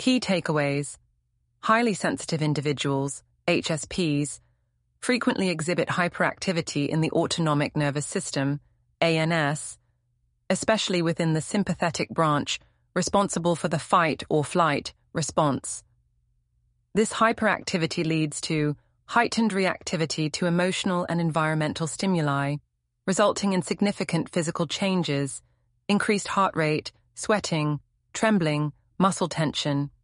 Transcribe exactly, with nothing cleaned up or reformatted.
Key takeaways. Highly sensitive individuals, H S Ps, frequently exhibit hyperactivity in the autonomic nervous system, A N S, especially within the sympathetic branch responsible for the fight or flight response. This hyperactivity leads to heightened reactivity to emotional and environmental stimuli, resulting in significant physical changes, increased heart rate, sweating, trembling, muscle tension,